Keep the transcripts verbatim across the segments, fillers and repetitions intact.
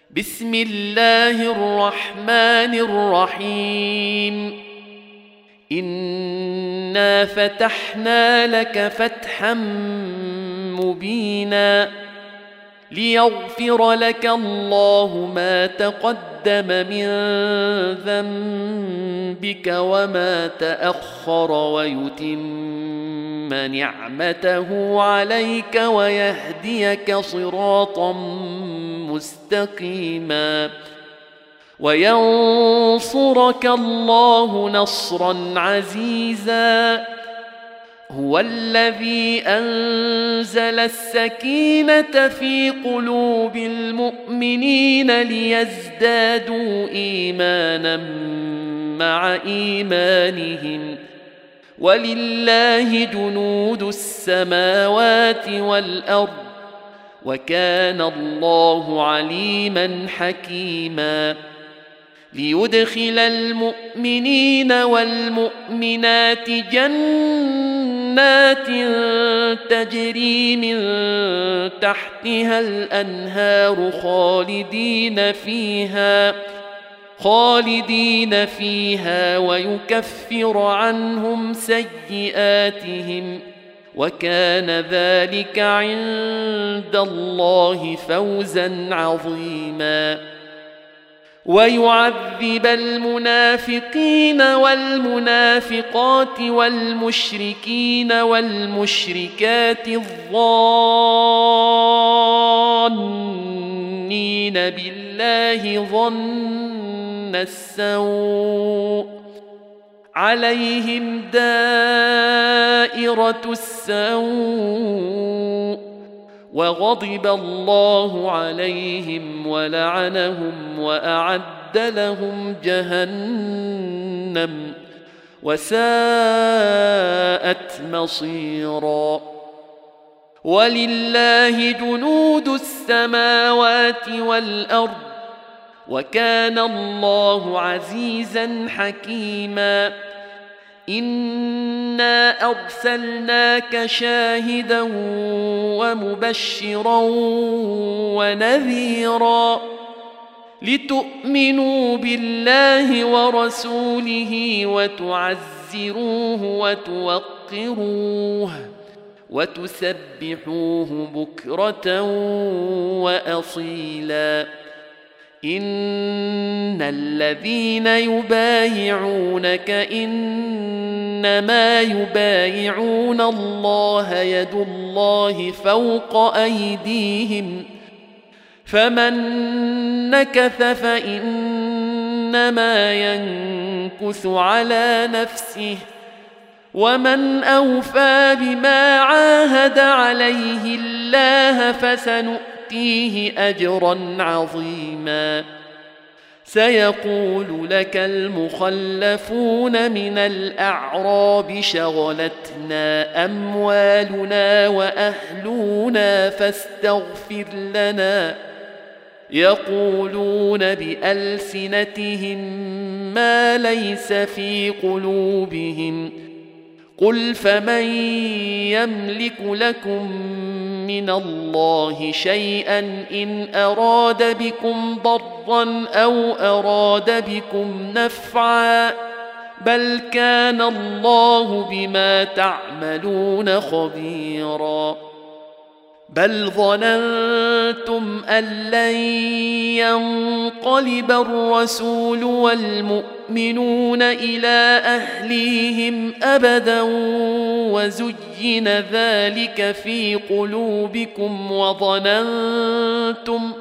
بسم الله الرحمن الرحيم. إنا فتحنا لك فتحا مبينا ليغفر لك الله ما تقدم من ذنبك وما تأخر ويتم نعمته عليك ويهديك صراطا مستقيما وينصرك الله نصرا عزيزا. هو الذي أنزل السكينة في قلوب المؤمنين ليزدادوا إيمانا مع إيمانهم ولله جنود السماوات والأرض وكان الله عليما حكيما. ليدخل المؤمنين والمؤمنات جنات تجري من تحتها الأنهار خالدين فيها خالدين فيها ويكفر عنهم سيئاتهم وكان ذلك عند الله فوزا عظيما. ويعذب المنافقين والمنافقات والمشركين والمشركات الظانين بالله ظن السوء عليهم دائرة السوء وغضب الله عليهم ولعنهم وأعد لهم جهنم وساءت مصيرا. ولله جنود السماوات والأرض وكان الله عزيزا حكيما. إنا أرسلناك شاهدا ومبشرا ونذيرا لتؤمنوا بالله ورسوله وتعزروه وتوقروه وتسبحوه بكرة وأصيلا. إن الذين يبايعونك إنما يبايعون الله يد الله فوق أيديهم فمن نكث فإنما ينكث على نفسه ومن أوفى بما عاهد عليه الله فسنؤمن فيه أجرا عظيما. سيقول لك المخلفون من الأعراب شغلتنا أموالنا وأهلنا فاستغفر لنا يقولون بألسنتهم ما ليس في قلوبهم قل فمن يملك لكم من الله شيئا إن أراد بكم ضرا أو أراد بكم نفعا بل كان الله بما تعملون خبيرا. بل ظننتم أن لن ينقلب الرسول والمؤمنون إلى أهليهم أبدا وزين ذلك في قلوبكم وظننتم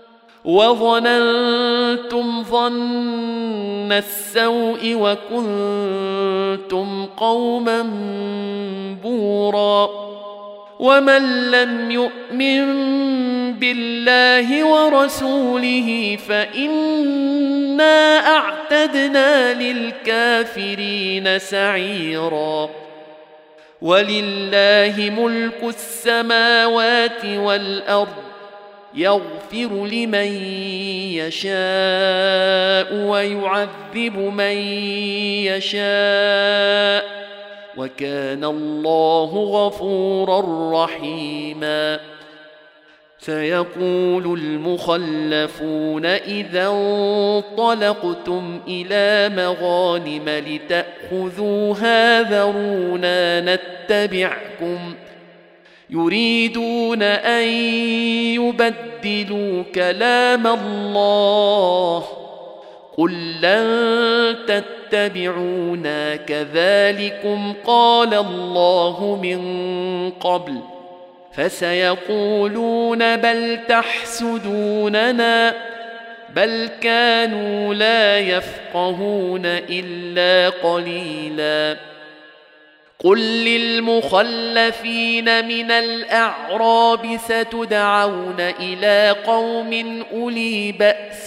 وظننتم ظن السوء وكنتم قوما بورا. ومن لم يؤمن بالله ورسوله فإنا أعتدنا للكافرين سعيرا. ولله ملك السماوات والأرض يغفر لمن يشاء ويعذب من يشاء وكان الله غفورا رحيما. سيقول المخلفون إذا انطلقتم إلى مغانم لتأخذوها ذرونا نتبعكم يريدون أن يبدلوا كلام الله قل لن تتبعونا كذلكم قال الله من قبل فسيقولون بل تحسدوننا بل كانوا لا يفقهون إلا قليلا قل للمخلفين من الأعراب ستدعون إلى قوم أولي بأس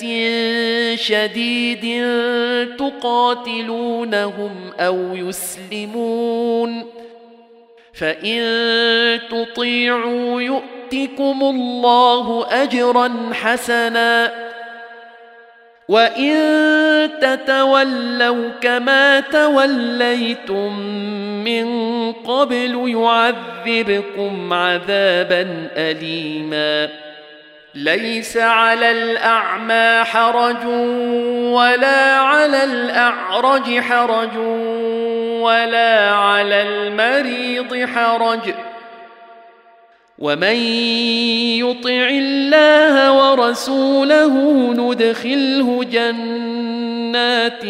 شديد تقاتلونهم أو يسلمون فإن تطيعوا يؤتكم الله أجرا حسنا وإن تتولوا كما توليتم من قبل يعذبكم عذابا أليما ليس على الأعمى حرج ولا على الأعرج حرج ولا على المريض حرج ومن يطع الله ورسوله ندخله جنات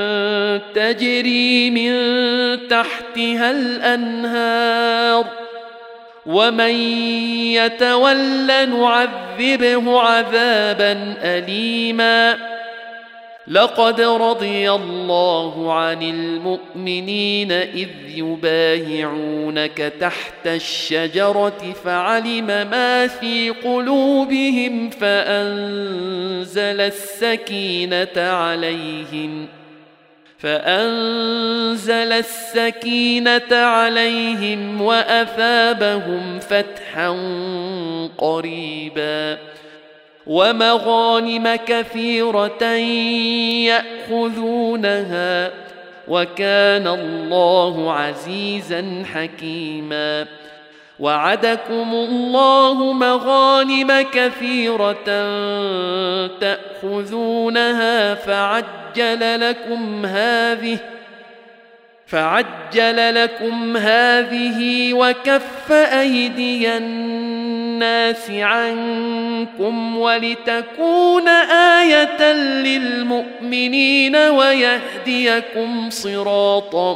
تجري من تحتها الأنهار ومن يتول نعذبه عذابا أليما لقد رضي الله عن المؤمنين إذ يبايعونك تحت الشجرة فعلم ما في قلوبهم فأنزل السكينة عليهم فأنزل السكينة عليهم وأثابهم فتحا قريبا ومغانم كثيرة يأخذونها وكان الله عزيزا حكيما وعدكم الله مغانم كثيرة تأخذونها فعجل لكم هذه فعجل لكم هذه وكف أيدي الناس عنكم ولتكون آية للمؤمنين ويهديكم صراطا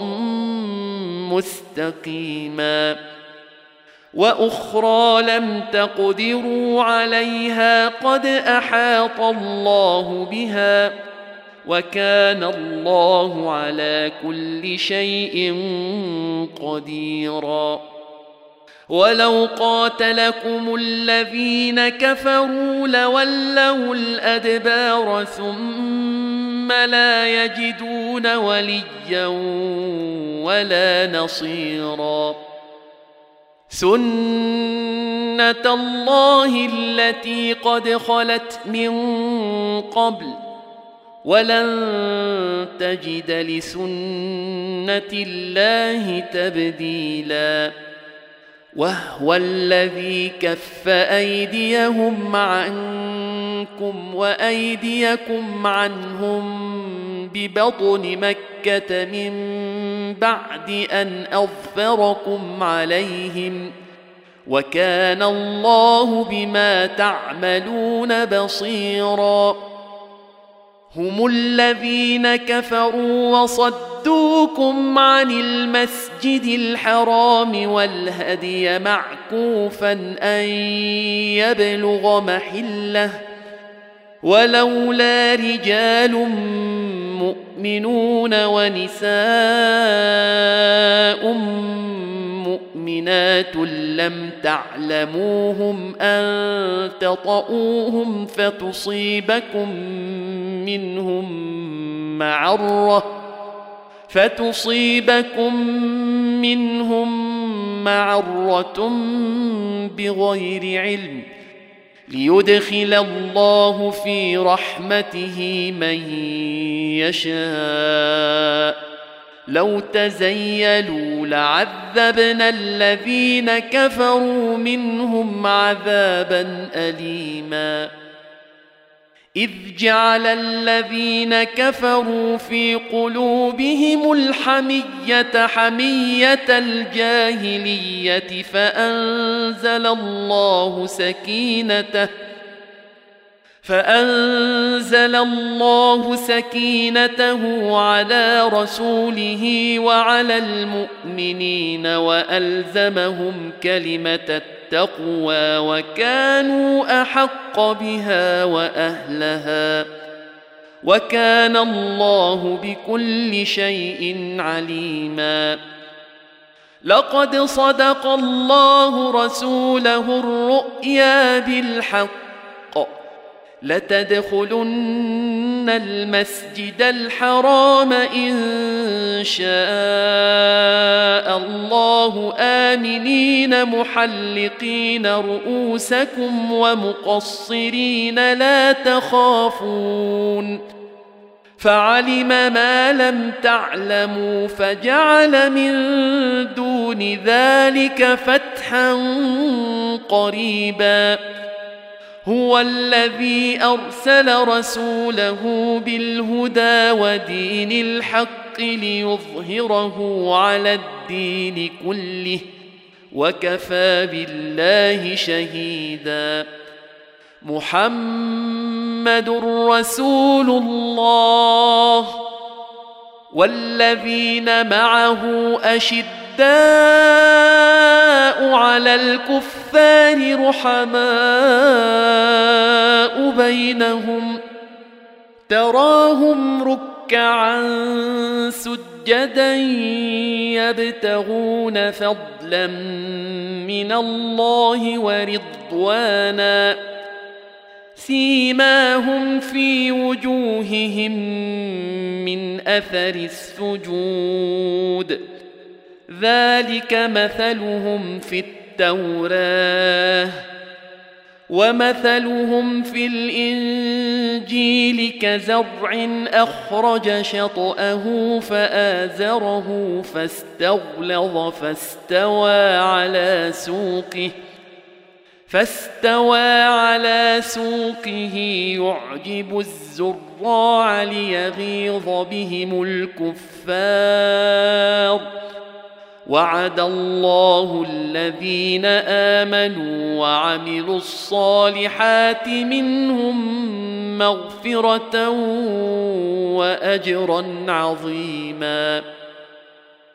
مستقيما وأخرى لم تقدروا عليها قد أحاط الله بها وكان الله على كل شيء قديرا ولو قاتلكم الذين كفروا لولوا الأدبار ثم لا يجدون وليا ولا نصيرا سنة الله التي قد خلت من قبل ولن تجد لسنة الله تبديلا وهو الذي كف أيديهم عنكم وأيديكم عنهم ببطن مكة من بعد أن أظفركم عليهم وكان الله بما تعملون بصيراً هم الذين كفروا وصدوكم عن المسجد الحرام والهدي معكوفا أن يبلغ محله ولولا رجال مؤمنون ونساء مؤمنات لم تعلموهم أن تطؤوهم فتصيبكم منهم معرة فتصيبكم منهم معرة بغير علم ليدخل الله في رحمته من يشاء لو تزيلوا لعذبنا الذين كفروا منهم عذابا أليما إذ جعل الذين كفروا في قلوبهم الحمية حمية الجاهلية فأنزل الله سكينته فأنزل الله سكينته على رسوله وعلى المؤمنين وألزمهم كلمة التقوى وكانوا أحق بها وأهلها وكان الله بكل شيء عليما لقد صدق الله رسوله الرؤيا بالحق لتدخلن المسجد الحرام إن شاء الله آمنين محلقين رؤوسكم ومقصرين لا تخافون فعلم ما لم تعلموا فجعل من دون ذلك فتحا قريبا هو الذي أرسل رسوله بالهدى ودين الحق ليظهره على الدين كله وكفى بالله شهيدا محمد رسول الله والذين معه أشداء على الكفار رحماء بينهم تراهم ركعا سجدا يبتغون فضلا من الله ورضوانا سيماهم في وجوههم من أثر السجود ذلك مثلهم في التوراة ومثلهم في الإنجيل كزرع أخرج شطأه فآزره فاستغلظ فاستوى على سوقه فاستوى على سوقه يعجب الزراع ليغيظ بهم الكفار وعد الله الذين آمنوا وعملوا الصالحات منهم مغفرة وأجرا عظيما